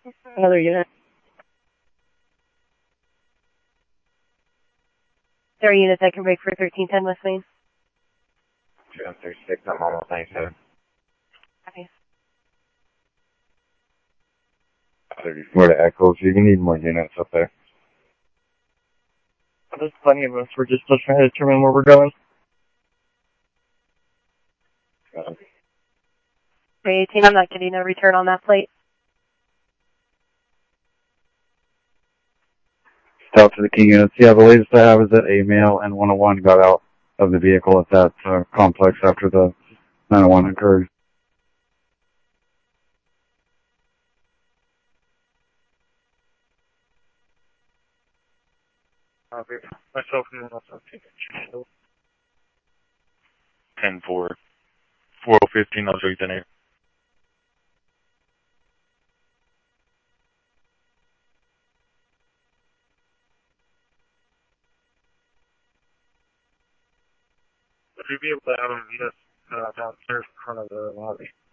Another unit. There are units that can break for 1310 West Main. 236, I'm almost 97. Okay. 34 to Echo, so you need more units up there. There's plenty of us. We're just still trying to determine where we're going. 318, I'm not getting a return on that plate. Out to the key units. Yeah, the latest I have is that a male and 101 got out of the vehicle at that complex after the 901 occurred. Myself and myself. 10-4. 4015, I'll show you the name. Would you be able to have them meet us downstairs in front of the lobby?